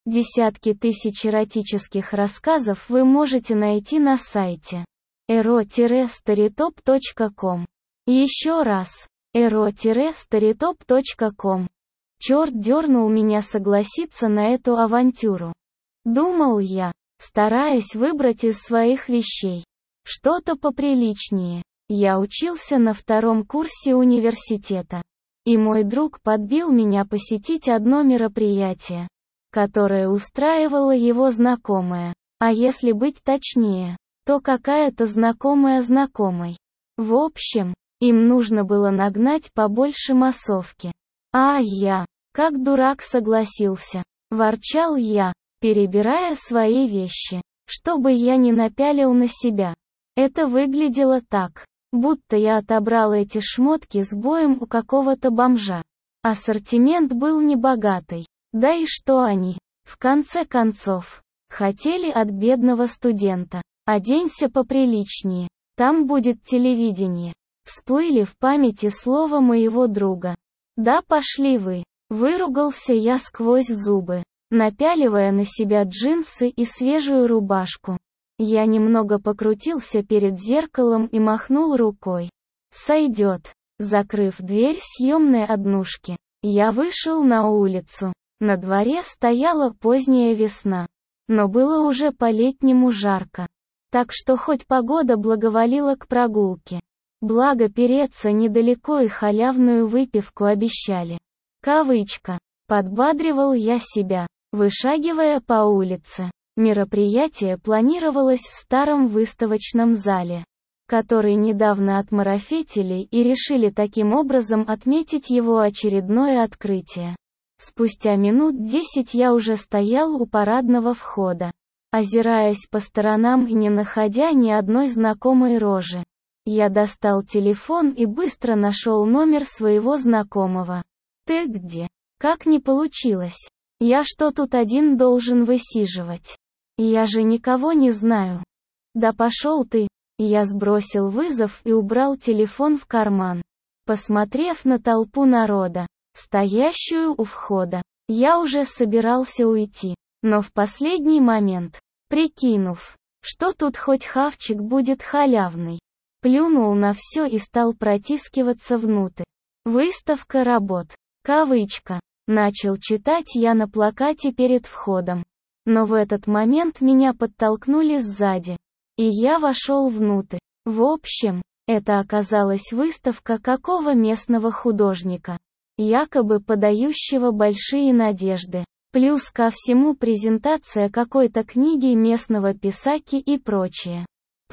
Десятки тысяч эротических рассказов вы можете найти на сайте ero-storytop.com. Еще раз, ero-storytop.com. Черт дернул меня согласиться на эту авантюру. Думал я, стараясь выбрать из своих вещей что-то поприличнее. Я учился на 2-м курсе университета. И мой друг подбил меня посетить одно мероприятие, которое устраивала его знакомая. А если быть точнее, то какая-то знакомая знакомой. В общем, им нужно было нагнать побольше массовки. А я, как дурак, согласился. Ворчал я, перебирая свои вещи, чтобы я не напялил на себя. Это выглядело так, будто я отобрал эти шмотки с боем у какого-то бомжа. Ассортимент был небогатый. Да и что они, в конце концов, хотели от бедного студента? Оденься поприличнее, там будет телевидение. Всплыли в памяти слова моего друга. Да пошли вы, выругался я сквозь зубы, напяливая на себя джинсы и свежую рубашку. Я немного покрутился перед зеркалом и махнул рукой. Сойдет. Закрыв дверь съемной однушки, я вышел на улицу. На дворе стояла поздняя весна, но было уже по-летнему жарко. Так что хоть погода благоволила к прогулке. Благо переться недалеко и халявную выпивку обещали. Кавычка. Подбадривал я себя, вышагивая по улице. Мероприятие планировалось в старом выставочном зале, который недавно отмарафетили и решили таким образом отметить его очередное открытие. Спустя минут 10 я уже стоял у парадного входа, озираясь по сторонам и не находя ни одной знакомой рожи. Я достал телефон и быстро нашел номер своего знакомого. «Ты где? Как не получилось? Я что тут один должен высиживать? Я же никого не знаю». «Да пошел ты!» Я сбросил вызов и убрал телефон в карман. Посмотрев на толпу народа, стоящую у входа, я уже собирался уйти, но в последний момент, прикинув, что тут хоть хавчик будет халявный, плюнул на все и стал протискиваться внутрь. Выставка работ. Кавычка. Начал читать я на плакате перед входом. Но в этот момент меня подтолкнули сзади, и я вошел внутрь. В общем, это оказалась выставка какого местного художника, якобы подающего большие надежды. Плюс ко всему презентация какой-то книги местного писаки и прочее.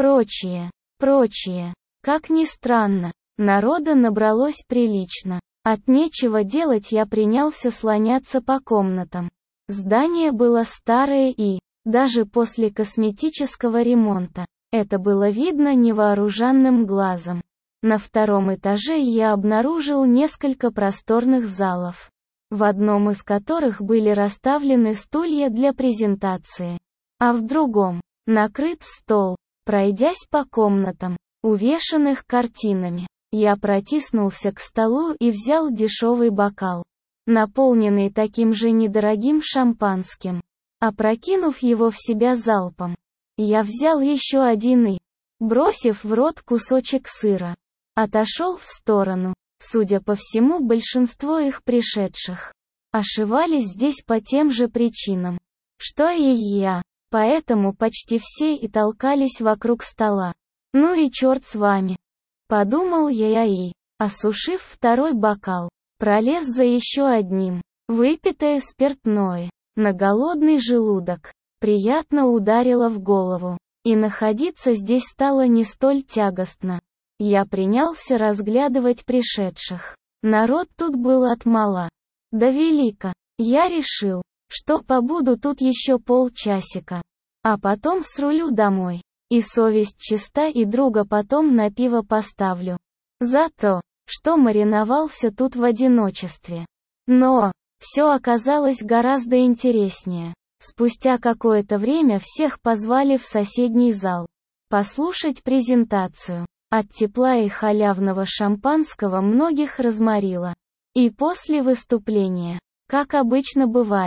Как ни странно, народа набралось прилично. От нечего делать я принялся слоняться по комнатам. Здание было старое и, даже после косметического ремонта, это было видно невооруженным глазом. На 2-м этаже я обнаружил несколько просторных залов, в одном из которых были расставлены стулья для презентации, а в другом – накрыт стол. Пройдясь по комнатам, увешанных картинами, я протиснулся к столу и взял дешевый бокал, наполненный таким же недорогим шампанским. Опрокинув его в себя залпом, я взял еще один и, бросив в рот кусочек сыра, отошел в сторону. Судя по всему, большинство их пришедших ошивались здесь по тем же причинам, что и я, поэтому почти все и толкались вокруг стола. Ну и черт с вами. Подумал я и, осушив 2-й бокал, пролез за еще одним. Выпитое спиртное на голодный желудок приятно ударило в голову, и находиться здесь стало не столь тягостно. Я принялся разглядывать пришедших. Народ тут был от мала до велика. Я решил, что побуду тут еще полчасика, а потом срулю домой. И совесть чиста, и друга потом на пиво поставлю. За то, что мариновался тут в одиночестве. Но все оказалось гораздо интереснее. Спустя какое-то время всех позвали в соседний зал послушать презентацию. От тепла и халявного шампанского многих разморило. И после выступления, как обычно бывает,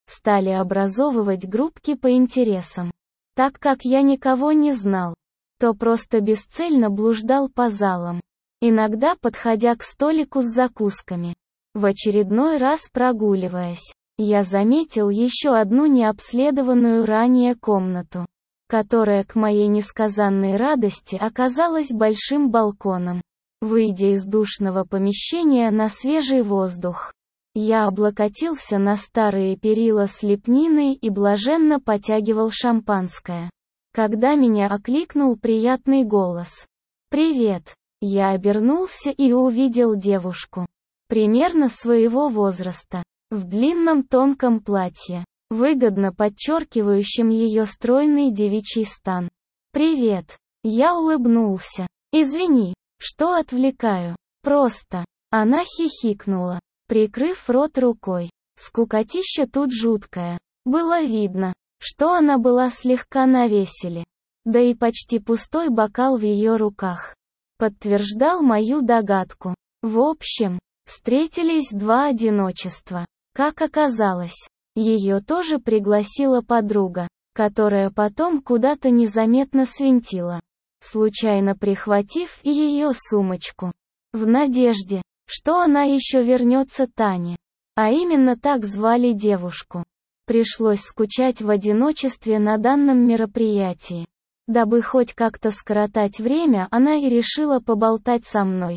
стали образовывать группки по интересам. Так как я никого не знал, то просто бесцельно блуждал по залам, иногда подходя к столику с закусками. В очередной раз прогуливаясь, я заметил еще одну необследованную ранее комнату, которая к моей несказанной радости оказалась большим балконом. Выйдя из душного помещения на свежий воздух, я облокотился на старые перила с лепниной и блаженно потягивал шампанское, когда меня окликнул приятный голос. «Привет!» Я обернулся и увидел девушку, примерно своего возраста, в длинном тонком платье, выгодно подчеркивающем ее стройный девичий стан. «Привет!» Я улыбнулся. «Извини, что отвлекаю. Просто...» Она хихикнула, прикрыв рот рукой. Скукотища тут жуткая. Было видно, что она была слегка навеселе. Да и почти пустой бокал в ее руках подтверждал мою догадку. В общем, встретились два одиночества. Как оказалось, ее тоже пригласила подруга, которая потом куда-то незаметно свинтила, случайно прихватив и ее сумочку. В надежде, что она еще вернется Тане. А именно так звали девушку. Пришлось скучать в одиночестве на данном мероприятии. Дабы хоть как-то скоротать время, она и решила поболтать со мной.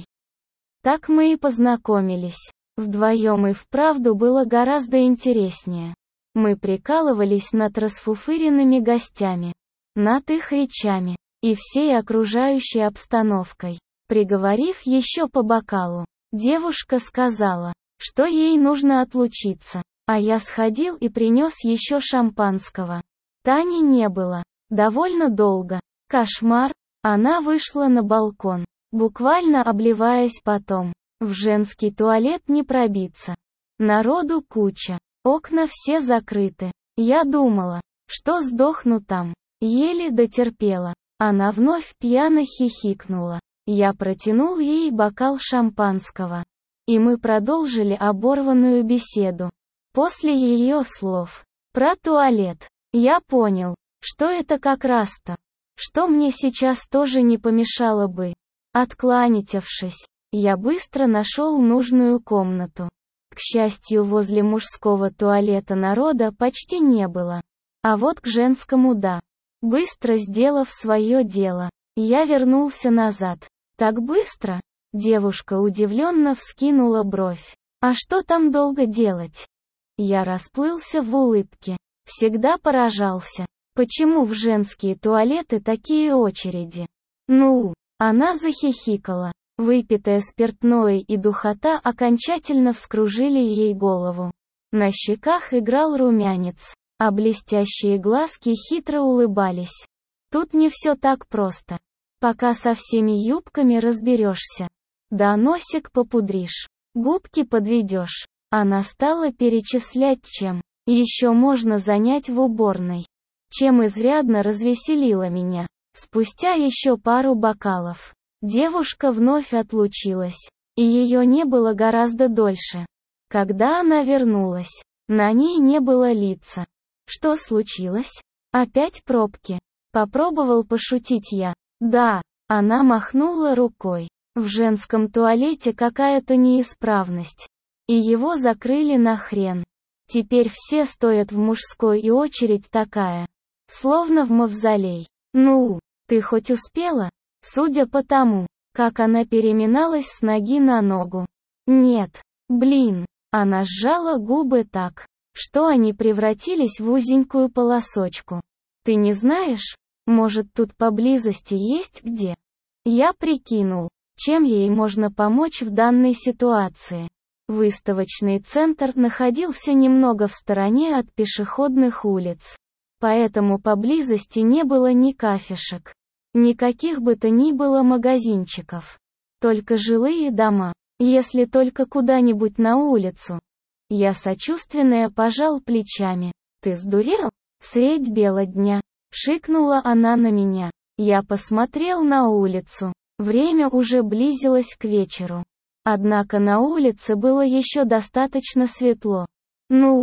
Так мы и познакомились. Вдвоем и вправду было гораздо интереснее. Мы прикалывались над расфуфыренными гостями, над их речами и всей окружающей обстановкой. Приговорив еще по бокалу, девушка сказала, что ей нужно отлучиться, а я сходил и принес еще шампанского. Тани не было. Довольно долго. Кошмар. Она вышла на балкон, буквально обливаясь потом. В женский туалет не пробиться. Народу куча. Окна все закрыты. Я думала, что сдохну там. Еле дотерпела. Она вновь пьяно хихикнула. Я протянул ей бокал шампанского. И мы продолжили оборванную беседу. После ее слов про туалет, я понял, что это как раз-то, что мне сейчас тоже не помешало бы. Откланившись, я быстро нашел нужную комнату. К счастью, возле мужского туалета народа почти не было. А вот к женскому да. Быстро сделав свое дело, я вернулся назад. Так быстро? Девушка удивленно вскинула бровь. А что там долго делать? Я расплылся в улыбке. Всегда поражался, почему в женские туалеты такие очереди. Ну, она захихикала. Выпитое спиртное и духота окончательно вскружили ей голову. На щеках играл румянец, а блестящие глазки хитро улыбались. Тут не все так просто. Пока со всеми юбками разберешься. Да носик попудришь, губки подведешь. Она стала перечислять, чем еще можно занять в уборной. Чем изрядно развеселила меня. Спустя еще пару бокалов, девушка вновь отлучилась, и ее не было гораздо дольше. Когда она вернулась, на ней не было лица. Что случилось? Опять пробки? Попробовал пошутить я. Да, она махнула рукой. В женском туалете какая-то неисправность. И его закрыли нахрен. Теперь все стоят в мужской, и очередь такая. Словно в мавзолей. Ну, ты хоть успела? Судя по тому, как она переминалась с ноги на ногу. Нет. Блин. Она сжала губы так, что они превратились в узенькую полосочку. Ты не знаешь? Может, тут поблизости есть где? Я прикинул, чем ей можно помочь в данной ситуации. Выставочный центр находился немного в стороне от пешеходных улиц. Поэтому поблизости не было ни кафешек, никаких бы то ни было магазинчиков. Только жилые дома, если только куда-нибудь на улицу. Я сочувственно пожал плечами. Ты сдурел? Средь бела дня. Шикнула она на меня. Я посмотрел на улицу. Время уже близилось к вечеру. Однако на улице было еще достаточно светло. Ну,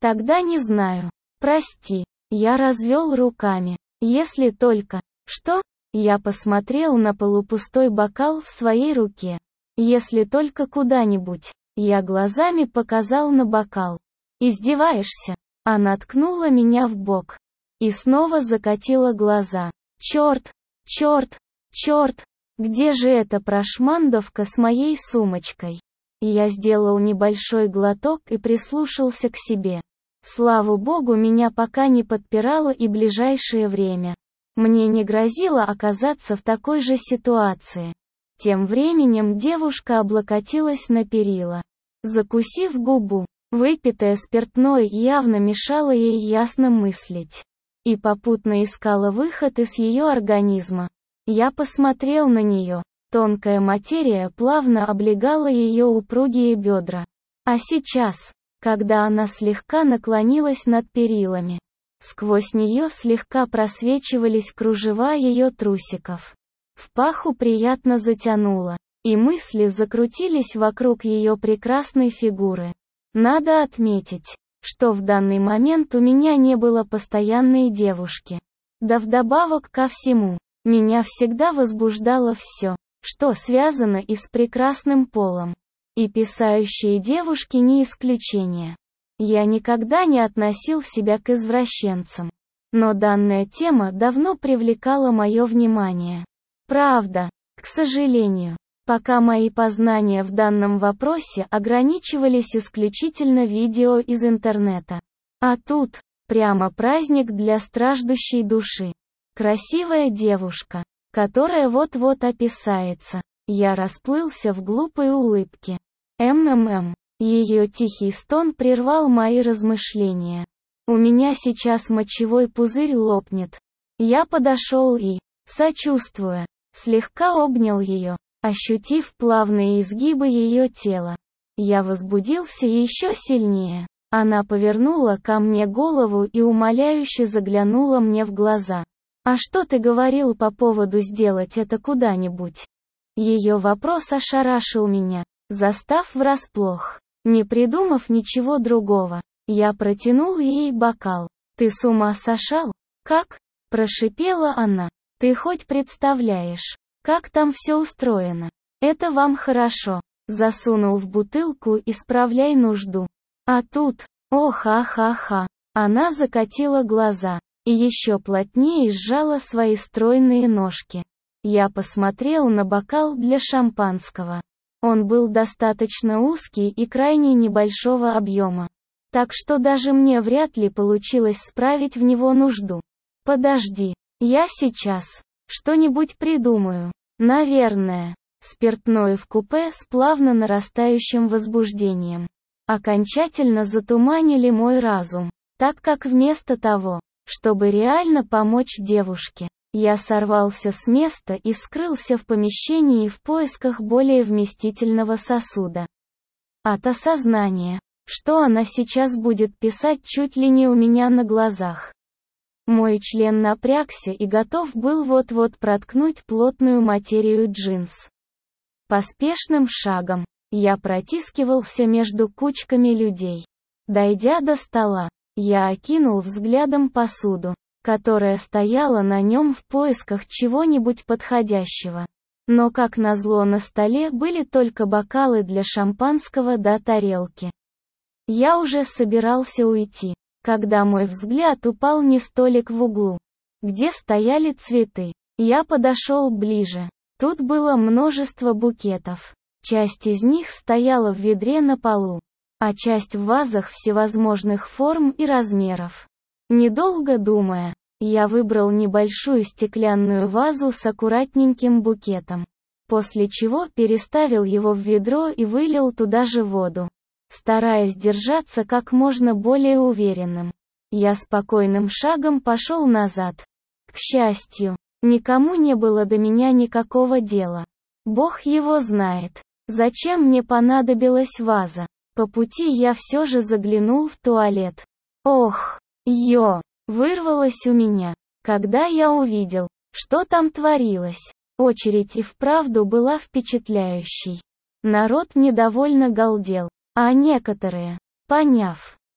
Тогда не знаю. Прости. Я развел руками. Если только... Что? Я посмотрел на полупустой бокал в своей руке. Если только куда-нибудь. Я глазами показал на бокал. Издеваешься? Она ткнула меня в бок. И снова закатила глаза. Черт! Черт! Черт! Где же эта прошмандовка с моей сумочкой? Я сделал небольшой глоток и прислушался к себе. Слава богу, меня пока не подпирало и ближайшее время. Мне не грозило оказаться в такой же ситуации. Тем временем девушка облокотилась на перила. Закусив губу, выпитое спиртное явно мешало ей ясно мыслить. И попутно искала выход из ее организма. Я посмотрел на нее. Тонкая материя плавно облегала ее упругие бедра. А сейчас, когда она слегка наклонилась над перилами, сквозь нее слегка просвечивались кружева ее трусиков. В паху приятно затянуло, и мысли закрутились вокруг ее прекрасной фигуры. Надо отметить, что в данный момент у меня не было постоянной девушки. Да вдобавок ко всему, меня всегда возбуждало все, что связано и с прекрасным полом. И писающие девушки не исключение. Я никогда не относил себя к извращенцам. Но данная тема давно привлекала мое внимание. Правда, к сожалению, пока мои познания в данном вопросе ограничивались исключительно видео из интернета. А тут, прямо праздник для страждущей души. Красивая девушка, которая вот-вот описается. Я расплылся в глупой улыбке. Ее тихий стон прервал мои размышления. У меня сейчас мочевой пузырь лопнет. Я подошел и, сочувствуя, слегка обнял ее, ощутив плавные изгибы ее тела. Я возбудился еще сильнее. Она повернула ко мне голову и умоляюще заглянула мне в глаза. «А что ты говорил по поводу сделать это куда-нибудь?» Ее вопрос ошарашил меня, застав врасплох. Не придумав ничего другого, я протянул ей бокал. «Ты с ума сошел? Как?» – прошипела она. «Ты хоть представляешь, как там все устроено? Это вам хорошо. Засунул в бутылку и справляй нужду. А тут, ха-ха-ха». Она закатила глаза и еще плотнее сжала свои стройные ножки. Я посмотрел на бокал для шампанского. Он был достаточно узкий и крайне небольшого объема. Так что даже мне вряд ли получилось справить в него нужду. Подожди, я сейчас что-нибудь придумаю. Наверное, спиртное в купе с плавно нарастающим возбуждением окончательно затуманили мой разум, так как вместо того, чтобы реально помочь девушке, я сорвался с места и скрылся в помещении в поисках более вместительного сосуда. От осознания, что она сейчас будет писать чуть ли не у меня на глазах. Мой член напрягся и готов был вот-вот проткнуть плотную материю джинс. Поспешным шагом, я протискивался между кучками людей. Дойдя до стола, я окинул взглядом посуду, которая стояла на нем в поисках чего-нибудь подходящего. Но как назло на столе были только бокалы для шампанского да тарелки. Я уже собирался уйти, когда мой взгляд упал на столик в углу, где стояли цветы. Я подошел ближе. Тут было множество букетов. Часть из них стояла в ведре на полу, а часть в вазах всевозможных форм и размеров. Недолго думая, я выбрал небольшую стеклянную вазу с аккуратненьким букетом, после чего переставил его в ведро и вылил туда же воду, стараясь держаться как можно более уверенным. Я спокойным шагом пошел назад. К счастью, никому не было до меня никакого дела. Бог его знает, зачем мне понадобилась ваза. По пути я все же заглянул в туалет. Ох, вырвалось у меня, когда я увидел, что там творилось. Очередь и вправду была впечатляющей. Народ недовольно галдел, а некоторые, поняв,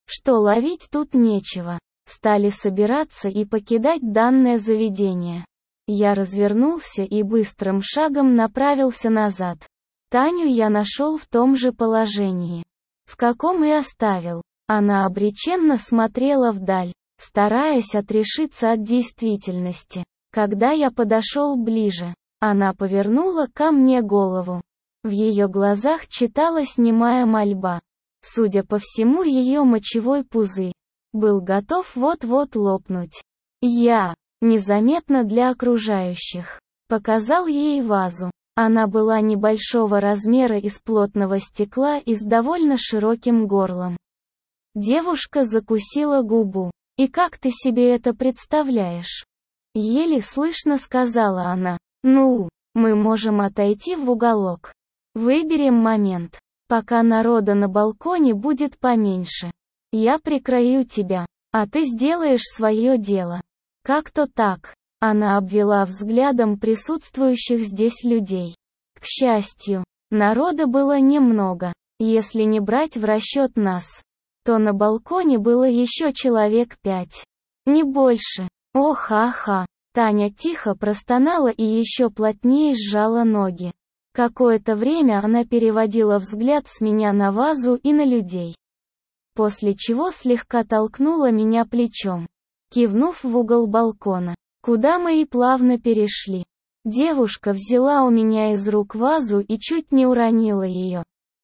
что ловить тут нечего. Стали собираться и покидать данное заведение. Я развернулся и быстрым шагом направился назад. Таню я нашел в том же положении, в каком и оставил. Она обреченно смотрела вдаль, стараясь отрешиться от действительности. Когда я подошел ближе, она повернула ко мне голову. В ее глазах читалась немая мольба. Судя по всему, ее мочевой пузырь был готов вот-вот лопнуть. Я, незаметно для окружающих, показал ей вазу. Она была небольшого размера из плотного стекла и с довольно широким горлом. Девушка закусила губу. «И как ты себе это представляешь?» Еле слышно сказала она. «Ну, мы можем отойти в уголок. Выберем момент, пока народа на балконе будет поменьше. Я прикрою тебя, а ты сделаешь свое дело. Как-то так». Она обвела взглядом присутствующих здесь людей. К счастью, народа было немного. Если не брать в расчет нас, то на балконе было еще человек 5. Не больше. Ох-ха-ха. Таня тихо простонала и еще плотнее сжала ноги. Какое-то время она переводила взгляд с меня на вазу и на людей. После чего слегка толкнула меня плечом, кивнув в угол балкона, куда мы и плавно перешли. Девушка взяла у меня из рук вазу и чуть не уронила ее.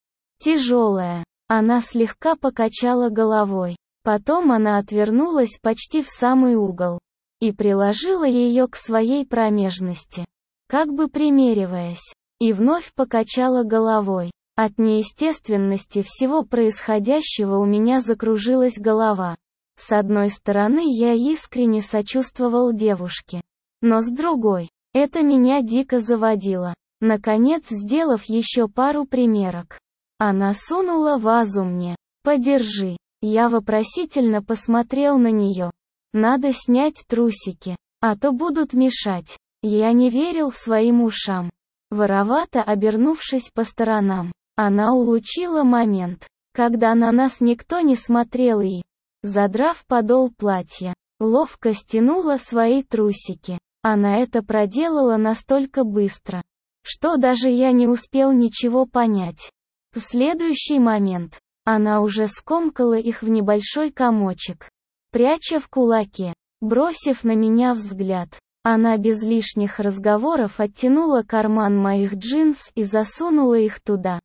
Тяжелая. Она слегка покачала головой. Потом она отвернулась почти в самый угол и приложила ее к своей промежности, как бы примериваясь, и вновь покачала головой. От неестественности всего происходящего у меня закружилась голова. С одной стороны, я искренне сочувствовал девушке, но с другой, это меня дико заводило. Наконец, сделав еще пару примерок, она сунула вазу мне. «Подержи». Я вопросительно посмотрел на нее. «Надо снять трусики, а то будут мешать». Я не верил своим ушам. Воровато обернувшись по сторонам, она улучила момент, когда на нас никто не смотрел и, задрав подол платья, ловко стянула свои трусики. Она это проделала настолько быстро, что даже я не успел ничего понять. В следующий момент, она уже скомкала их в небольшой комочек, пряча в кулаке. Бросив на меня взгляд, она без лишних разговоров оттянула карман моих джинс и засунула их туда.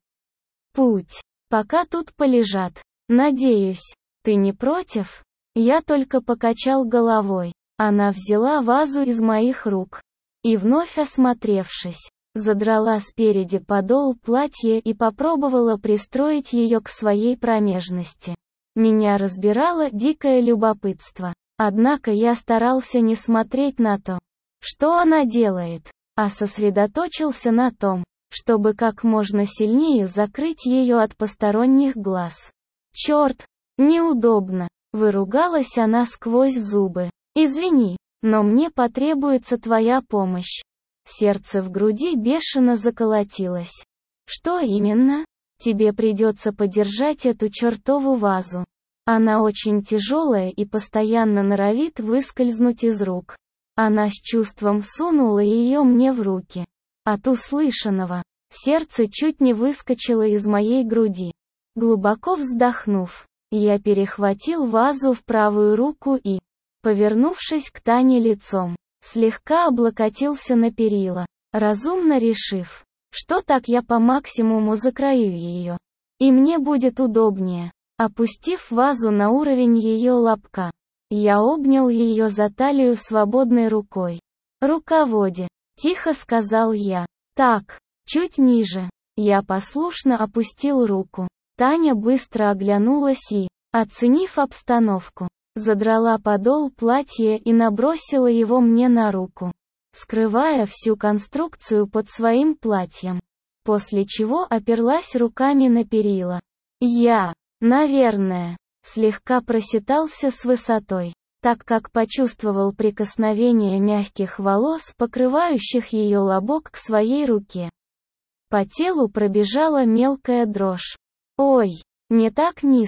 «Путь. Пока тут полежат. Надеюсь, ты не против?» Я только покачал головой. Она взяла вазу из моих рук и, вновь осмотревшись, задрала спереди подол платья и попробовала пристроить ее к своей промежности. Меня разбирало дикое любопытство. Однако я старался не смотреть на то, что она делает, а сосредоточился на том, чтобы как можно сильнее закрыть ее от посторонних глаз. «Черт, неудобно!» — выругалась она сквозь зубы. «Извини, но мне потребуется твоя помощь». Сердце в груди бешено заколотилось. «Что именно? Тебе придется подержать эту чертову вазу. Она очень тяжелая и постоянно норовит выскользнуть из рук». Она с чувством сунула ее мне в руки. От услышанного, сердце чуть не выскочило из моей груди. Глубоко вздохнув, я перехватил вазу в правую руку и, повернувшись к Тане лицом, слегка облокотился на перила, разумно решив, что так я по максимуму закрою ее, и мне будет удобнее. Опустив вазу на уровень ее лобка, я обнял ее за талию свободной рукой. «Руководи», — тихо сказал я. «Так, чуть ниже». Я послушно опустил руку. Таня быстро оглянулась и, оценив обстановку, задрала подол платья и набросила его мне на руку, скрывая всю конструкцию под своим платьем, после чего оперлась руками на перила. Я, наверное, слегка проситался с высотой, так как почувствовал прикосновение мягких волос, покрывающих ее лобок к своей руке. По телу пробежала мелкая дрожь. «Ой, не так низко».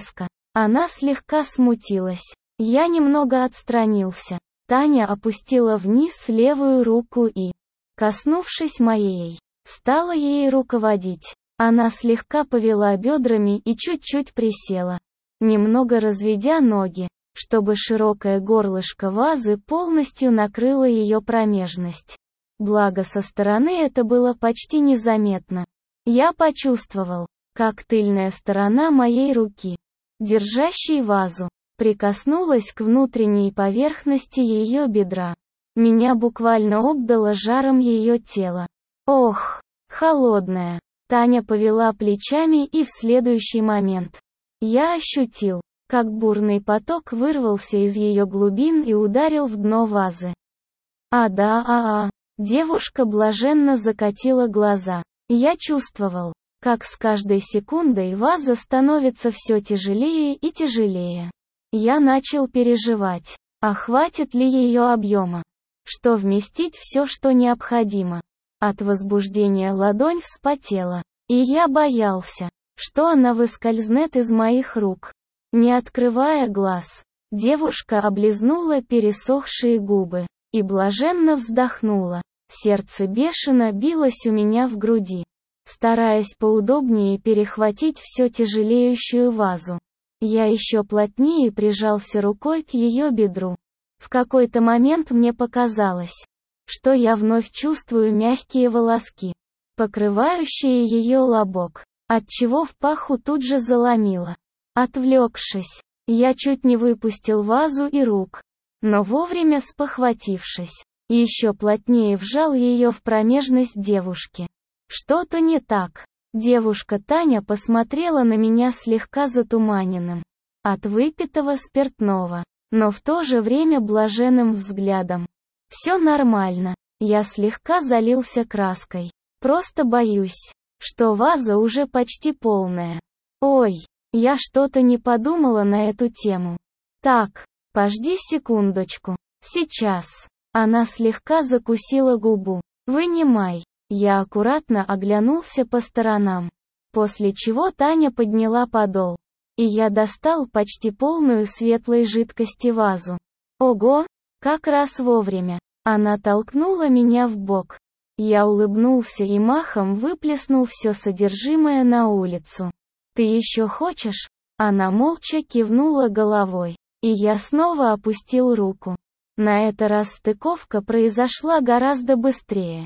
Она слегка смутилась. Я немного отстранился. Таня опустила вниз левую руку и, коснувшись моей, стала ей руководить. Она слегка повела бедрами и чуть-чуть присела, немного разведя ноги, чтобы широкое горлышко вазы полностью накрыло ее промежность. Благо со стороны это было почти незаметно. Я почувствовал, как тыльная сторона моей руки, держащей вазу, прикоснулась к внутренней поверхности ее бедра. Меня буквально обдало жаром ее тела. Ох, холодная. Таня повела плечами, и в следующий момент я ощутил, как бурный поток вырвался из ее глубин и ударил в дно вазы. Девушка блаженно закатила глаза. Я чувствовал, как с каждой секундой ваза становится все тяжелее и тяжелее. Я начал переживать, а хватит ли ее объема, что вместить все, что необходимо. От возбуждения ладонь вспотела, и я боялся, что она выскользнет из моих рук. Не открывая глаз, девушка облизнула пересохшие губы и блаженно вздохнула. Сердце бешено билось у меня в груди, стараясь поудобнее перехватить все тяжелеющую вазу. Я еще плотнее прижался рукой к ее бедру. В какой-то момент мне показалось, что я вновь чувствую мягкие волоски, покрывающие ее лобок, отчего в паху тут же заломило. Отвлекшись, я чуть не выпустил вазу и рук, но вовремя спохватившись, еще плотнее вжал ее в промежность девушки. Что-то не так. Девушка Таня посмотрела на меня слегка затуманенным от выпитого спиртного, но в то же время блаженным взглядом. Все нормально. Я слегка залился краской. Просто боюсь, что ваза уже почти полная. Ой, я что-то не подумала на эту тему. Так, пожди секундочку. Сейчас. Она слегка закусила губу. Вынимай. Я аккуратно оглянулся по сторонам, после чего Таня подняла подол, и я достал почти полную светлой жидкости вазу. Ого, как раз вовремя. Она толкнула меня в бок. Я улыбнулся и махом выплеснул все содержимое на улицу. «Ты еще хочешь?» Она молча кивнула головой, и я снова опустил руку. На этот раз стыковка произошла гораздо быстрее.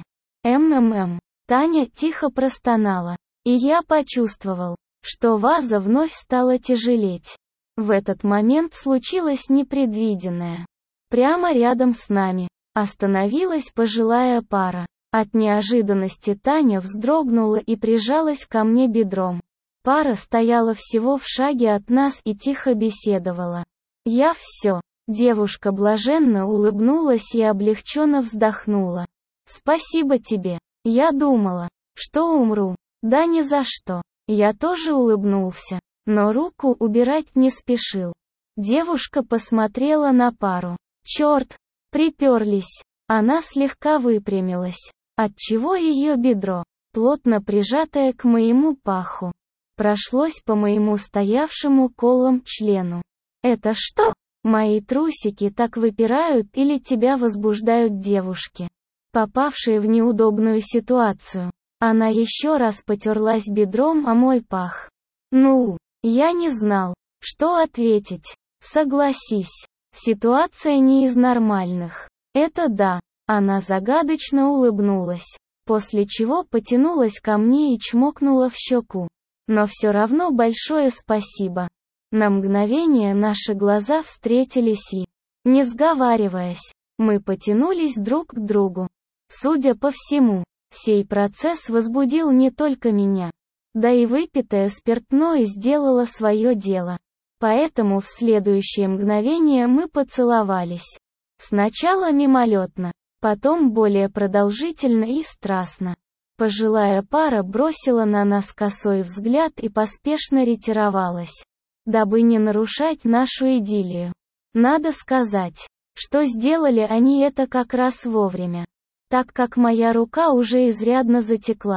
Таня тихо простонала, и я почувствовал, что ваза вновь стала тяжелеть. В этот момент случилось непредвиденное. Прямо рядом с нами остановилась пожилая пара. От неожиданности Таня вздрогнула и прижалась ко мне бедром. Пара стояла всего в шаге от нас и тихо беседовала. Я все. Девушка блаженно улыбнулась и облегченно вздохнула. «Спасибо тебе. Я думала, что умру». «Да ни за что». Я тоже улыбнулся, но руку убирать не спешил. Девушка посмотрела на пару. «Черт, приперлись». Она слегка выпрямилась, отчего ее бедро, плотно прижатое к моему паху, прошлось по моему стоявшему колом члену. «Это что? Мои трусики так выпирают или тебя возбуждают девушки, попавшие в неудобную ситуацию?» Она еще раз потерлась бедром о мой пах. Ну, я не знал, что ответить. Согласись, ситуация не из нормальных. Это да. Она загадочно улыбнулась, после чего потянулась ко мне и чмокнула в щеку. Но все равно большое спасибо. На мгновение наши глаза встретились и, не сговариваясь, мы потянулись друг к другу. Судя по всему, сей процесс возбудил не только меня. Да и выпитое спиртное сделало свое дело. Поэтому в следующее мгновение мы поцеловались. Сначала мимолетно, потом более продолжительно и страстно. Пожилая пара бросила на нас косой взгляд и поспешно ретировалась, дабы не нарушать нашу идиллию. Надо сказать, что сделали они это как раз вовремя, так как моя рука уже изрядно затекла.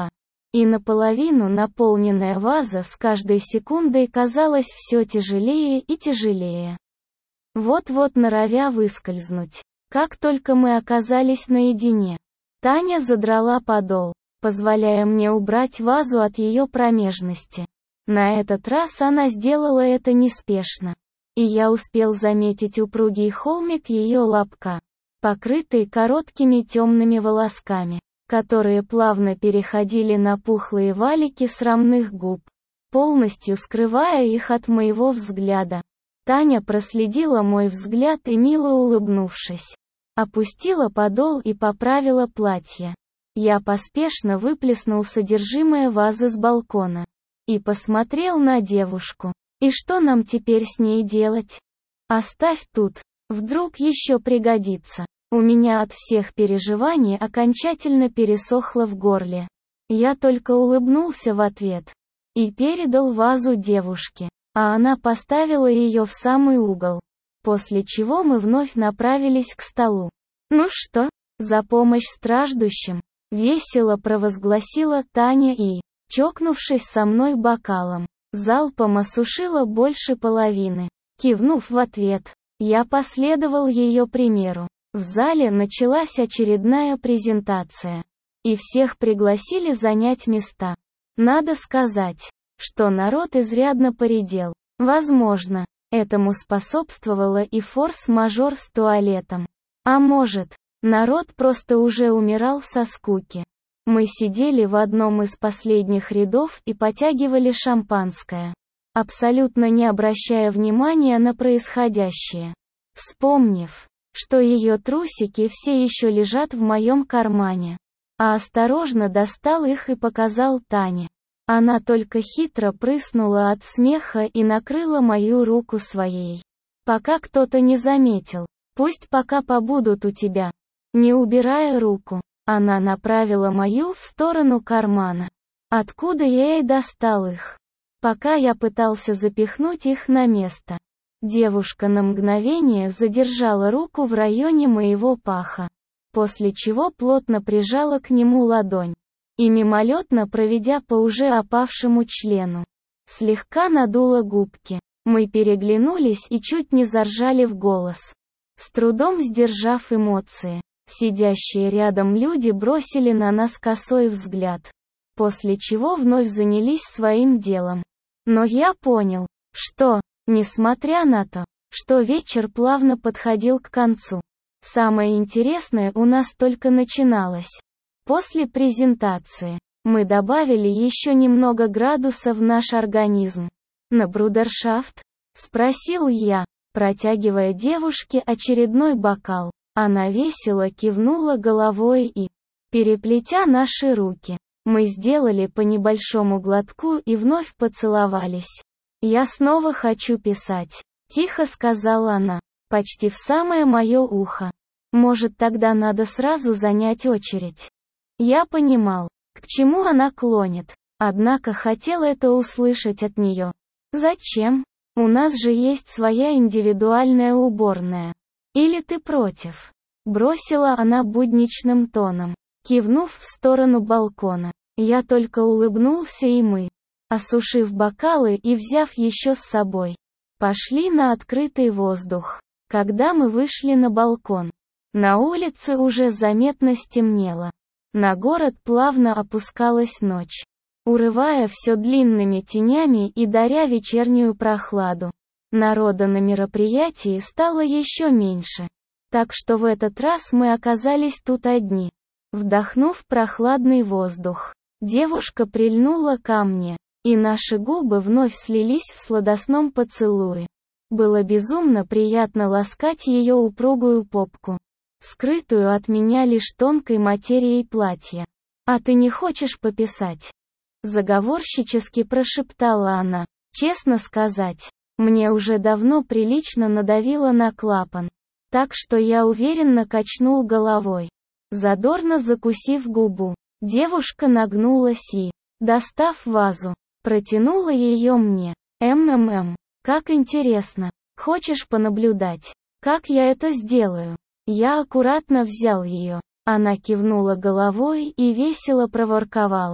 И наполовину наполненная ваза с каждой секундой казалась все тяжелее и тяжелее. Вот-вот норовя выскользнуть. Как только мы оказались наедине, Таня задрала подол, позволяя мне убрать вазу от ее промежности. На этот раз она сделала это неспешно, и я успел заметить упругий холмик ее лобка, покрытый короткими темными волосками, которые плавно переходили на пухлые валики срамных губ, полностью скрывая их от моего взгляда. Таня проследила мой взгляд и, мило улыбнувшись, опустила подол и поправила платье. Я поспешно выплеснул содержимое вазы с балкона и посмотрел на девушку. И что нам теперь с ней делать? Оставь тут, вдруг еще пригодится. У меня от всех переживаний окончательно пересохло в горле. Я только улыбнулся в ответ и передал вазу девушке, а она поставила ее в самый угол, после чего мы вновь направились к столу. «Ну что, за помощь страждущим?» — весело провозгласила Таня и, чокнувшись со мной бокалом, залпом осушила больше половины. Кивнув в ответ, я последовал ее примеру. В зале началась очередная презентация, и всех пригласили занять места. Надо сказать, что народ изрядно поредел. Возможно, этому способствовало и форс-мажор с туалетом. А может, народ просто уже умирал со скуки. Мы сидели в одном из последних рядов и потягивали шампанское, абсолютно не обращая внимания на происходящее. Вспомнив, что ее трусики все еще лежат в моем кармане, а осторожно достал их и показал Тане. Она только хитро прыснула от смеха и накрыла мою руку своей. «Пока кто-то не заметил, пусть пока побудут у тебя». Не убирая руку, она направила мою в сторону кармана, откуда я и достал их. Пока я пытался запихнуть их на место, девушка на мгновение задержала руку в районе моего паха, после чего плотно прижала к нему ладонь и, мимолетно проведя по уже опавшему члену, слегка надула губки. Мы переглянулись и чуть не заржали в голос. С трудом сдержав эмоции, сидящие рядом люди бросили на нас косой взгляд, после чего вновь занялись своим делом. Но я понял, что, несмотря на то, что вечер плавно подходил к концу, самое интересное у нас только начиналось. После презентации мы добавили еще немного градуса в наш организм. «На брудершафт?» — спросил я, протягивая девушке очередной бокал. Она весело кивнула головой и, переплетя наши руки, мы сделали по небольшому глотку и вновь поцеловались. «Я снова хочу писать», — тихо сказала она, почти в самое мое ухо. «Может, тогда надо сразу занять очередь?» Я понимал, к чему она клонит, однако хотел это услышать от нее. «Зачем? У нас же есть своя индивидуальная уборная. Или ты против?» Бросила она будничным тоном, кивнув в сторону балкона. Я только улыбнулся, и мы, осушив бокалы и взяв еще с собой, пошли на открытый воздух. Когда мы вышли на балкон, на улице уже заметно стемнело. На город плавно опускалась ночь, урывая все длинными тенями и даря вечернюю прохладу. Народа на мероприятии стало еще меньше, так что в этот раз мы оказались тут одни. Вдохнув прохладный воздух, девушка прильнула ко мне, и наши губы вновь слились в сладостном поцелуе. Было безумно приятно ласкать ее упругую попку, скрытую от меня лишь тонкой материей платья. «А ты не хочешь пописать?» Заговорщически прошептала она. Честно сказать, мне уже давно прилично надавило на клапан, так что я уверенно качнул головой. Задорно закусив губу, девушка нагнулась и, достав вазу, протянула ее мне. Как интересно. Хочешь понаблюдать, как я это сделаю?» Я аккуратно взял ее. Она кивнула головой и весело проворковала.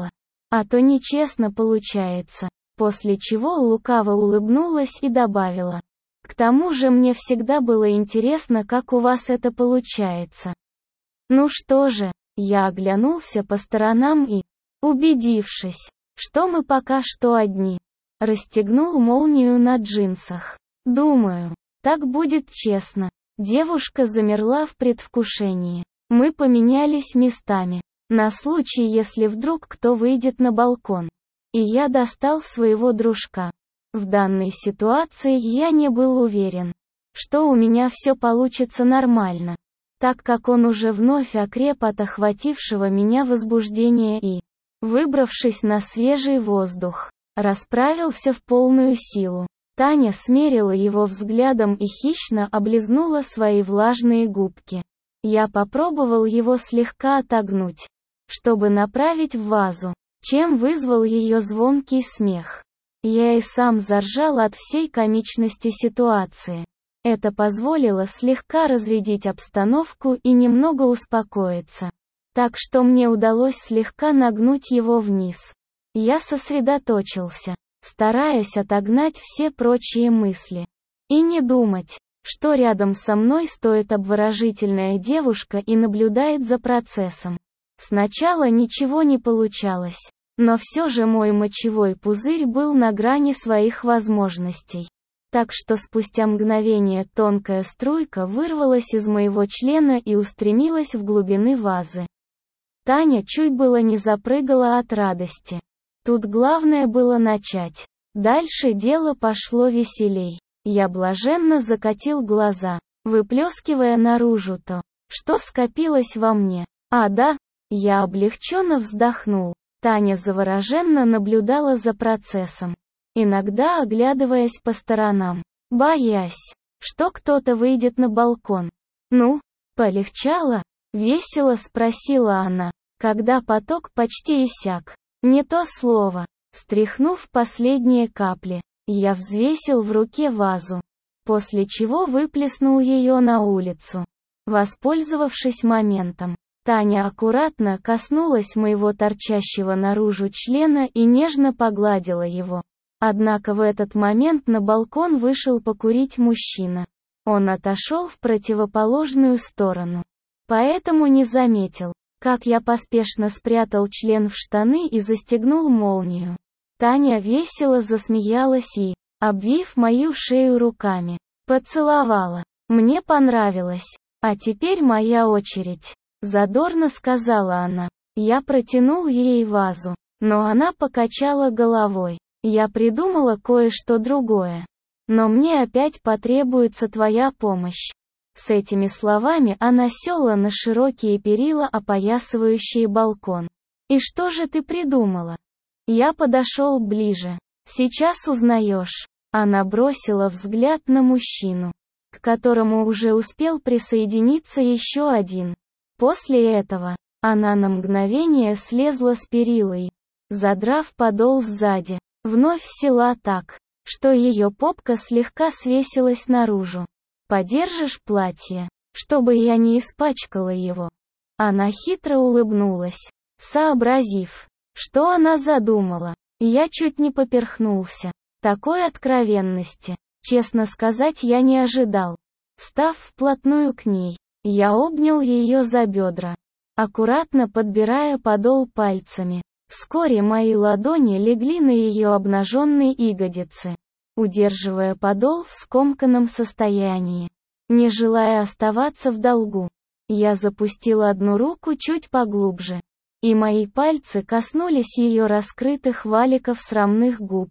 А то нечестно получается. После чего лукаво улыбнулась и добавила. К тому же мне всегда было интересно, как у вас это получается. Ну что же, я оглянулся по сторонам и, убедившись, что мы пока что одни, расстегнул молнию на джинсах. Думаю, так будет честно. Девушка замерла в предвкушении. Мы поменялись местами, на случай, если вдруг кто выйдет на балкон. И я достал своего дружка. В данной ситуации я не был уверен, что у меня все получится нормально, так как он уже вновь окреп от охватившего меня возбуждения и, выбравшись на свежий воздух, расправился в полную силу. Таня смерила его взглядом и хищно облизнула свои влажные губки. Я попробовал его слегка отогнуть, чтобы направить в вазу, чем вызвал ее звонкий смех. Я и сам заржал от всей комичности ситуации. Это позволило слегка разрядить обстановку и немного успокоиться. Так что мне удалось слегка нагнуть его вниз. Я сосредоточился, стараясь отогнать все прочие мысли. И не думать, что рядом со мной стоит обворожительная девушка и наблюдает за процессом. Сначала ничего не получалось, но все же мой мочевой пузырь был на грани своих возможностей. Так что спустя мгновение тонкая струйка вырвалась из моего члена и устремилась в глубины вазы. Таня чуть было не запрыгала от радости. Тут главное было начать. Дальше дело пошло веселей. Я блаженно закатил глаза, выплескивая наружу то, что скопилось во мне. А да, я облегченно вздохнул. Таня завороженно наблюдала за процессом, иногда оглядываясь по сторонам, боясь, что кто-то выйдет на балкон. «Ну, полегчало?» — весело спросила она, когда поток почти иссяк. Не то слово. Стряхнув последние капли, я взвесил в руке вазу, после чего выплеснул ее на улицу. Воспользовавшись моментом, Таня аккуратно коснулась моего торчащего наружу члена и нежно погладила его. Однако в этот момент на балкон вышел покурить мужчина. Он отошел в противоположную сторону, поэтому не заметил, как я поспешно спрятал член в штаны и застегнул молнию. Таня весело засмеялась и, обвив мою шею руками, поцеловала. Мне понравилось. А теперь моя очередь. Задорно сказала она. Я протянул ей вазу, но она покачала головой. Я придумала кое-что другое. Но мне опять потребуется твоя помощь. С этими словами она села на широкие перила, опоясывающие балкон. И что же ты придумала? Я подошел ближе. Сейчас узнаешь. Она бросила взгляд на мужчину, к которому уже успел присоединиться еще один. После этого, она на мгновение слезла с перила и, задрав подол сзади, вновь села так, что ее попка слегка свесилась наружу. «Подержишь платье, чтобы я не испачкала его?» Она хитро улыбнулась, сообразив, что она задумала. Я чуть не поперхнулся. Такой откровенности, честно сказать, я не ожидал. Став вплотную к ней, я обнял ее за бедра, аккуратно подбирая подол пальцами. Вскоре мои ладони легли на ее обнаженные ягодицы, удерживая подол в скомканном состоянии. Не желая оставаться в долгу, я запустил одну руку чуть поглубже, и мои пальцы коснулись ее раскрытых валиков срамных губ.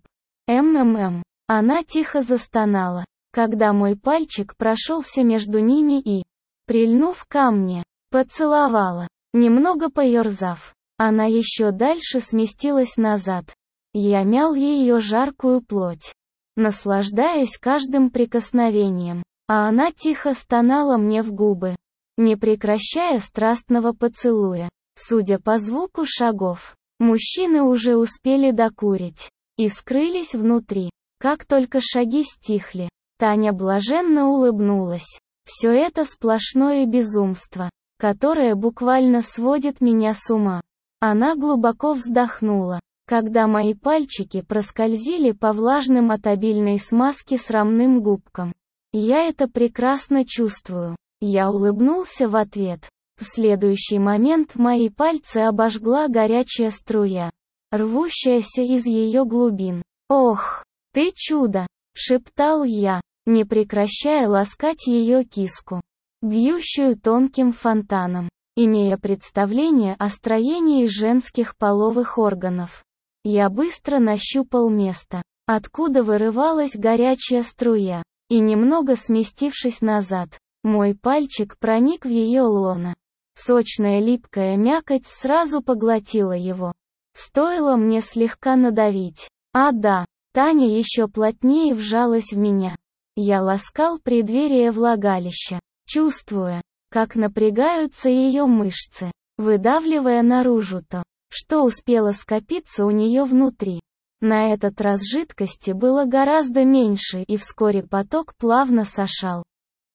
Она тихо застонала, когда мой пальчик прошелся между ними и, прильнув ко мне, поцеловала. Немного поерзав, она еще дальше сместилась назад. Я мял ее жаркую плоть, наслаждаясь каждым прикосновением, а она тихо стонала мне в губы, не прекращая страстного поцелуя. Судя по звуку шагов, мужчины уже успели докурить и скрылись внутри. Как только шаги стихли, Таня блаженно улыбнулась. Все это сплошное безумство, которое буквально сводит меня с ума. Она глубоко вздохнула, когда мои пальчики проскользили по влажным от обильной смазки срамным губкам. Я это прекрасно чувствую. Я улыбнулся в ответ. В следующий момент мои пальцы обожгла горячая струя, рвущаяся из ее глубин. «Ох, ты чудо!» — шептал я, не прекращая ласкать ее киску, бьющую тонким фонтаном. Имея представление о строении женских половых органов, я быстро нащупал место, откуда вырывалась горячая струя, и немного сместившись назад, мой пальчик проник в ее лоно. Сочная липкая мякоть сразу поглотила его. Стоило мне слегка надавить. А да, Таня еще плотнее вжалась в меня. Я ласкал преддверие влагалища, чувствуя, как напрягаются ее мышцы, выдавливая наружу то, что успело скопиться у нее внутри. На этот раз жидкости было гораздо меньше, и вскоре поток плавно сошел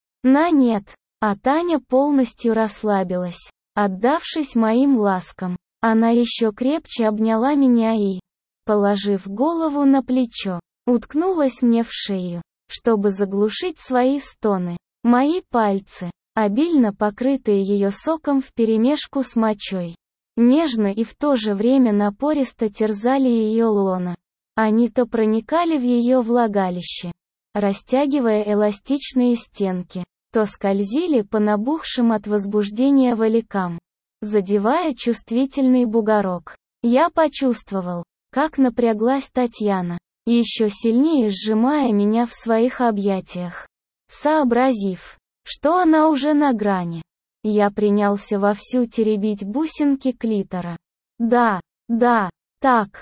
на нет, а Таня полностью расслабилась, отдавшись моим ласкам. Она еще крепче обняла меня и, положив голову на плечо, уткнулась мне в шею, чтобы заглушить свои стоны. Мои пальцы, обильно покрытые ее соком вперемешку с мочой, нежно и в то же время напористо терзали ее лоно. Они то проникали в ее влагалище, растягивая эластичные стенки, то скользили по набухшим от возбуждения воликам, задевая чувствительный бугорок. Я почувствовал, как напряглась Татьяна, еще сильнее сжимая меня в своих объятиях. Сообразив, что она уже на грани, я принялся вовсю теребить бусинки клитора. Да, так,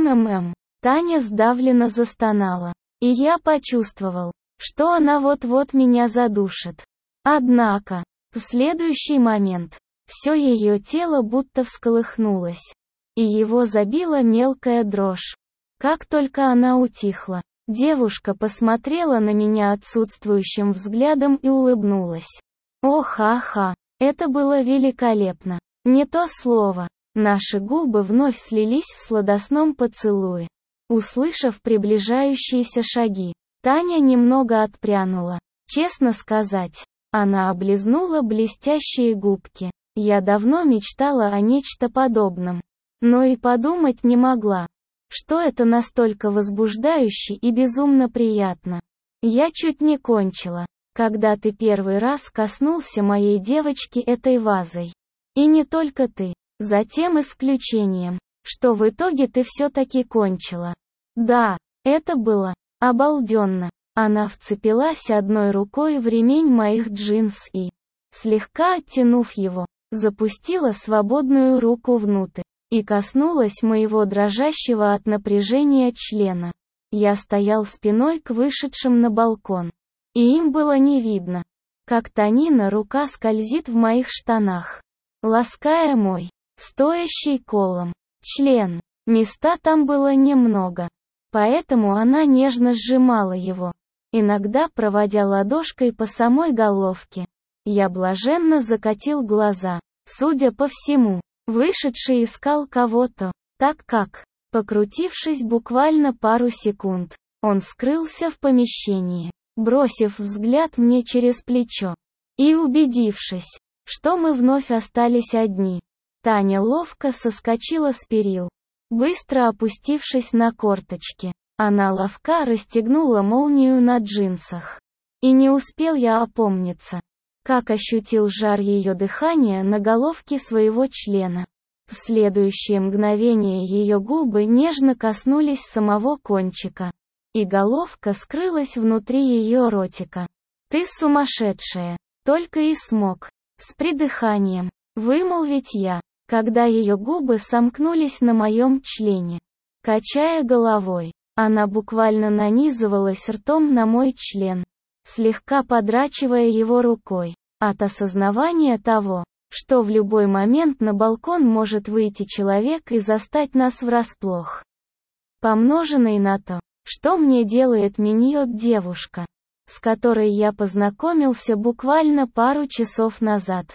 Таня сдавленно застонала, и я почувствовал, что она вот-вот меня задушит. Однако, в следующий момент, все ее тело будто всколыхнулось, и его забила мелкая дрожь. Как только она утихла, девушка посмотрела на меня отсутствующим взглядом и улыбнулась. Ох-ха-ха, это было великолепно. Не то слово. Наши губы вновь слились в сладостном поцелуе. Услышав приближающиеся шаги, Таня немного отпрянула. Честно сказать, она облизнула блестящие губки. Я давно мечтала о нечто подобном, но и подумать не могла, что это настолько возбуждающе и безумно приятно. Я чуть не кончила, когда ты первый раз коснулся моей девочки этой вазой. И не только ты, за тем исключением, что в итоге ты все-таки кончила. Да, это было обалденно. Она вцепилась одной рукой в ремень моих джинс и, слегка оттянув его, запустила свободную руку внутрь и коснулась моего дрожащего от напряжения члена. Я стоял спиной к вышедшим на балкон, и им было не видно, как Танина рука скользит в моих штанах, лаская мой, стоящий колом, член. Места там было немного, поэтому она нежно сжимала его, иногда проводя ладошкой по самой головке. Я блаженно закатил глаза. Судя по всему, вышедший искал кого-то, так как, покрутившись буквально пару секунд, он скрылся в помещении, бросив взгляд мне через плечо. И убедившись, что мы вновь остались одни, Таня ловко соскочила с перил, быстро опустившись на корточки. Она ловко расстегнула молнию на джинсах. И не успел я опомниться, как ощутил жар ее дыхания на головке своего члена. В следующее мгновение ее губы нежно коснулись самого кончика, и головка скрылась внутри ее ротика. «Ты сумасшедшая!» Только и смог, с придыханием, вымолвить я, когда ее губы сомкнулись на моем члене. Качая головой, она буквально нанизывалась ртом на мой член, слегка подрачивая его рукой. От осознавания того, что в любой момент на балкон может выйти человек и застать нас врасплох, помноженный на то, что мне делает миньот девушка, с которой я познакомился буквально пару часов назад.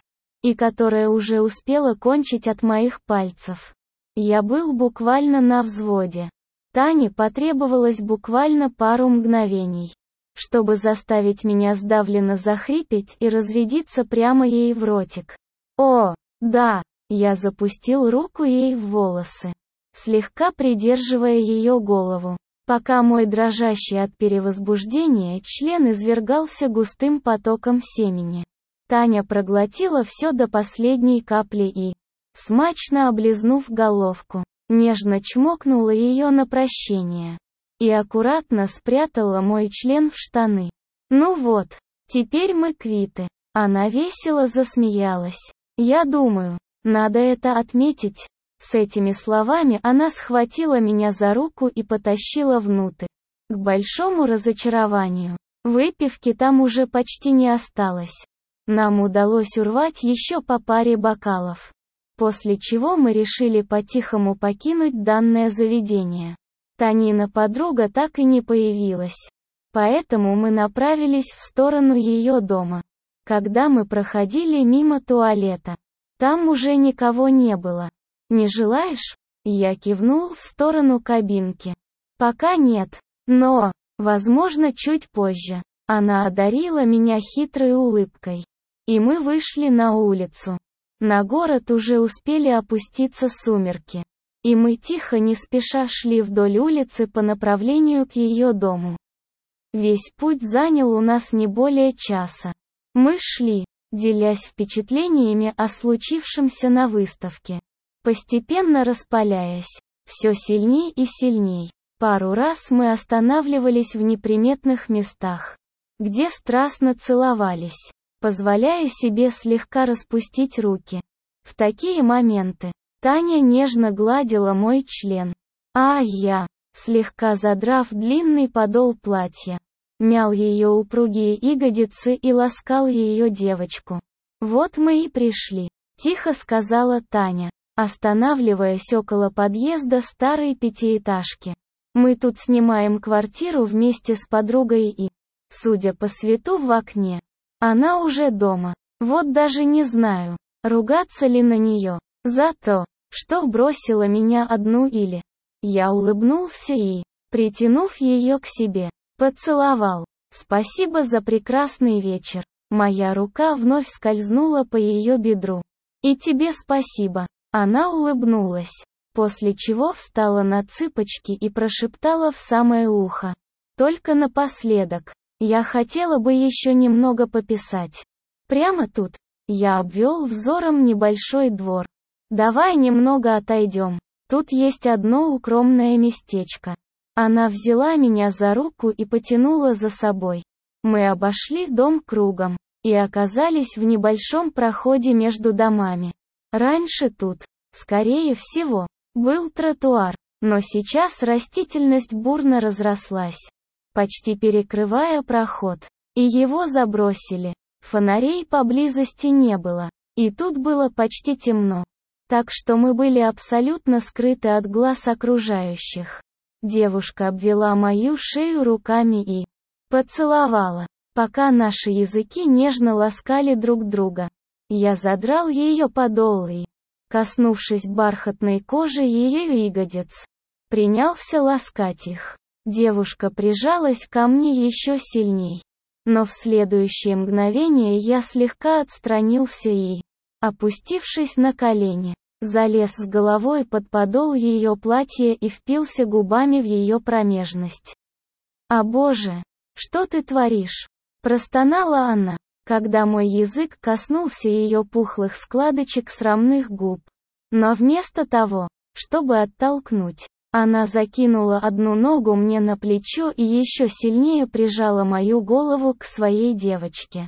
и которая уже успела кончить от моих пальцев. Я был буквально на взводе. Тане потребовалось буквально пару мгновений, чтобы заставить меня сдавленно захрипеть и разрядиться прямо ей в ротик. О, да, я запустил руку ей в волосы, слегка придерживая ее голову, пока мой дрожащий от перевозбуждения член извергался густым потоком семени. Таня проглотила все до последней капли и, смачно облизнув головку, нежно чмокнула ее на прощение и аккуратно спрятала мой член в штаны. «Ну вот, теперь мы квиты». Она весело засмеялась. «Я думаю, надо это отметить». С этими словами она схватила меня за руку и потащила внутрь. К большому разочарованию, выпивки там уже почти не осталось. Нам удалось урвать еще по паре бокалов, после чего мы решили по-тихому покинуть данное заведение. Танина подруга так и не появилась, поэтому мы направились в сторону ее дома. Когда мы проходили мимо туалета, там уже никого не было. «Не желаешь?» Я кивнул в сторону кабинки. «Пока нет, но, возможно, чуть позже». Она одарила меня хитрой улыбкой. И мы вышли на улицу. На город уже успели опуститься сумерки. И мы тихо не спеша шли вдоль улицы по направлению к ее дому. Весь путь занял у нас не более часа. Мы шли, делясь впечатлениями о случившемся на выставке, постепенно распаляясь, все сильней и сильней. Пару раз мы останавливались в неприметных местах, где страстно целовались, позволяя себе слегка распустить руки. В такие моменты Таня нежно гладила мой член, а я, слегка задрав длинный подол платья, мял ее упругие ягодицы и ласкал ее девочку. «Вот мы и пришли», — тихо сказала Таня, останавливаясь около подъезда старой пятиэтажки. «Мы тут снимаем квартиру вместе с подругой и, судя по свету в окне, она уже дома. Вот даже не знаю, ругаться ли на нее за то, что бросила меня одну или...» Я улыбнулся и, притянув ее к себе, поцеловал. «Спасибо за прекрасный вечер». Моя рука вновь скользнула по ее бедру. «И тебе спасибо». Она улыбнулась, после чего встала на цыпочки и прошептала в самое ухо. «Только напоследок, я хотела бы еще немного пописать. Прямо тут». Я обвел взором небольшой двор. «Давай немного отойдем. Тут есть одно укромное местечко». Она взяла меня за руку и потянула за собой. Мы обошли дом кругом и оказались в небольшом проходе между домами. Раньше тут, скорее всего, был тротуар, но сейчас растительность бурно разрослась, почти перекрывая проход, и его забросили. Фонарей поблизости не было, и тут было почти темно, так что мы были абсолютно скрыты от глаз окружающих. Девушка обвела мою шею руками и поцеловала, пока наши языки нежно ласкали друг друга. Я задрал ее подол и, коснувшись бархатной кожи ее ягодиц, принялся ласкать их. Девушка прижалась ко мне еще сильней. Но в следующее мгновение я слегка отстранился и, опустившись на колени, залез с головой под подол ее платья и впился губами в ее промежность. «О боже, что ты творишь?» – простонала она, когда мой язык коснулся ее пухлых складочек срамных губ. Но вместо того, чтобы оттолкнуть, она закинула одну ногу мне на плечо и еще сильнее прижала мою голову к своей девочке.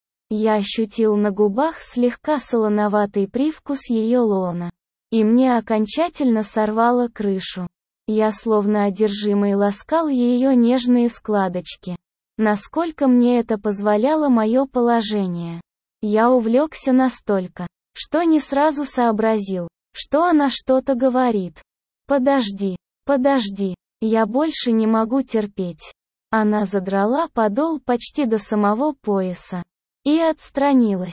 Я ощутил на губах слегка солоноватый привкус ее лона, и мне окончательно сорвало крышу. Я словно одержимый ласкал ее нежные складочки, насколько мне это позволяло мое положение. Я увлекся настолько, что не сразу сообразил, что она что-то говорит. «Подожди, подожди, я больше не могу терпеть». Она задрала подол почти до самого пояса и отстранилась.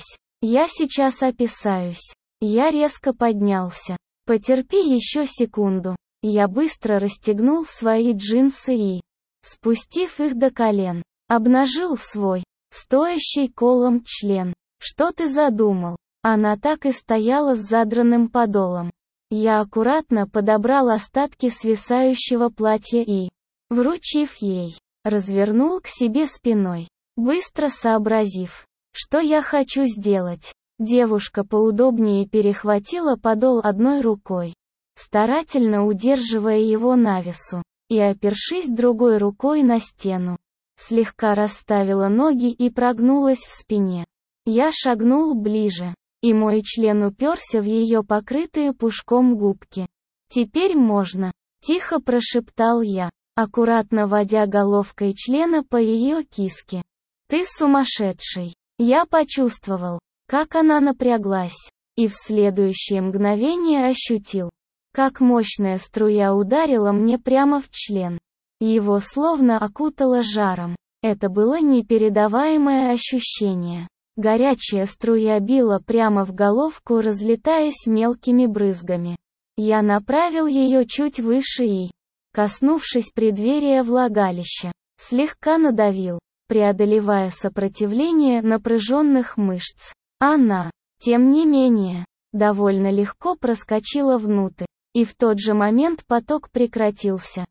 Я сейчас описаюсь. Я резко поднялся. Потерпи еще секунду. Я быстро расстегнул свои джинсы и, спустив их до колен, обнажил свой, стоящий колом член. Что ты задумал? Она так и стояла с задранным подолом. Я аккуратно подобрал остатки свисающего платья и, вручив ей, развернул к себе спиной. Быстро сообразив, что я хочу сделать, девушка поудобнее перехватила подол одной рукой, старательно удерживая его на весу, и, опершись другой рукой на стену, слегка расставила ноги и прогнулась в спине. Я шагнул ближе, и мой член уперся в ее покрытые пушком губки. «Теперь можно», — тихо прошептал я, аккуратно водя головкой члена по ее киске. «Ты сумасшедший!» Я почувствовал, как она напряглась, и в следующее мгновение ощутил, как мощная струя ударила мне прямо в член. Его словно окутало жаром. Это было непередаваемое ощущение. Горячая струя била прямо в головку, разлетаясь мелкими брызгами. Я направил ее чуть выше и, коснувшись преддверия влагалища, слегка надавил, преодолевая сопротивление напряженных мышц. Она, тем не менее, довольно легко проскочила внутрь, и в тот же момент поток прекратился.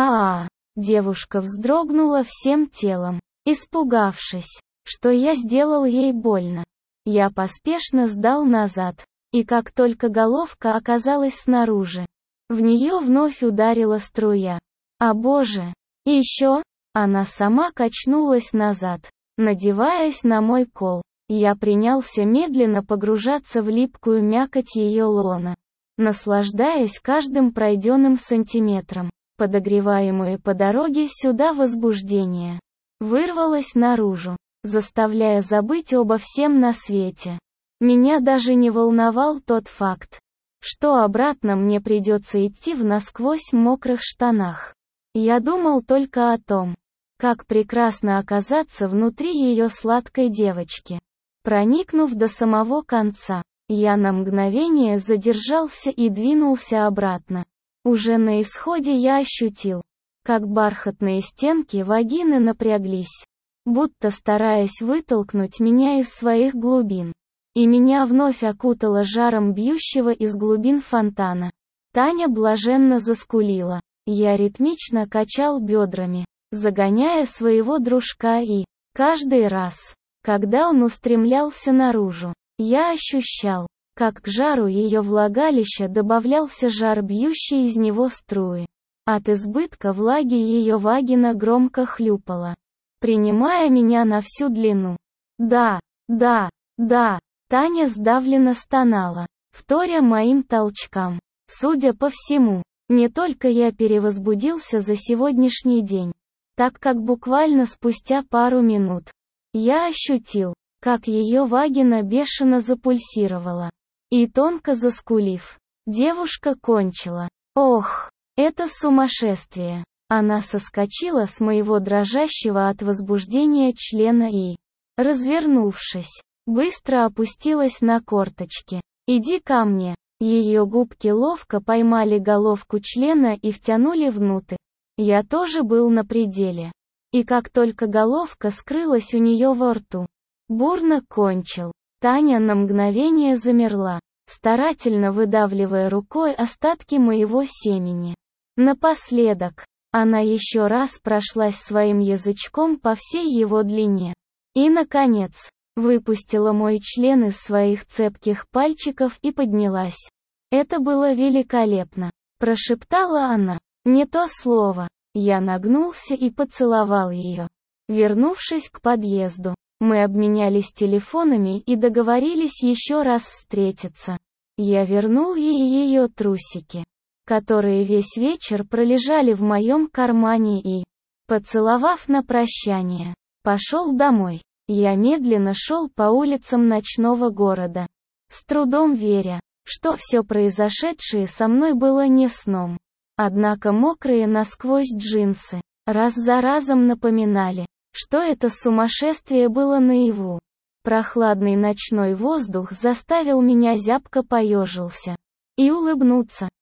Девушка вздрогнула всем телом, испугавшись, что я сделал ей больно. Я поспешно сдал назад, и как только головка оказалась снаружи, в нее вновь ударила струя. «А боже! И еще!» Она сама качнулась назад, надеваясь на мой кол. Я принялся медленно погружаться в липкую мякоть ее лона, наслаждаясь каждым пройденным сантиметром. Подогреваемое по дороге сюда возбуждение вырвалось наружу, заставляя забыть обо всем на свете. Меня даже не волновал тот факт, что обратно мне придется идти в насквозь мокрых штанах. Я думал только о том, как прекрасно оказаться внутри ее сладкой девочки. Проникнув до самого конца, я на мгновение задержался и двинулся обратно. Уже на исходе я ощутил, как бархатные стенки вагины напряглись, будто стараясь вытолкнуть меня из своих глубин. И меня вновь окутало жаром бьющего из глубин фонтана. Таня блаженно заскулила. Я ритмично качал бедрами, загоняя своего дружка, и каждый раз, когда он устремлялся наружу, я ощущал, как к жару ее влагалища добавлялся жар, бьющий из него струи. От избытка влаги ее вагина громко хлюпала, принимая меня на всю длину. Да, Таня сдавленно стонала, вторя моим толчкам. Судя по всему, не только я перевозбудился за сегодняшний день, так как буквально спустя пару минут я ощутил, как ее вагина бешено запульсировала. И тонко заскулив, девушка кончила. Ох, это сумасшествие! Она соскочила с моего дрожащего от возбуждения члена и, развернувшись, быстро опустилась на корточки. «Иди ко мне!» Ее губки ловко поймали головку члена и втянули внутрь. Я тоже был на пределе. И как только головка скрылась у нее во рту, бурно кончил. Таня на мгновение замерла, старательно выдавливая рукой остатки моего семени. Напоследок, она еще раз прошлась своим язычком по всей его длине. И, наконец, выпустила мой член из своих цепких пальчиков и поднялась. «Это было великолепно», — прошептала она. «Не то слово». Я нагнулся и поцеловал ее. Вернувшись к подъезду, мы обменялись телефонами и договорились еще раз встретиться. Я вернул ей ее трусики, которые весь вечер пролежали в моем кармане, и, поцеловав на прощание, пошел домой. Я медленно шел по улицам ночного города, с трудом веря, что все произошедшее со мной было не сном. Однако мокрые насквозь джинсы раз за разом напоминали, что это сумасшествие было наяву. Прохладный ночной воздух заставил меня зябко поежился и улыбнуться.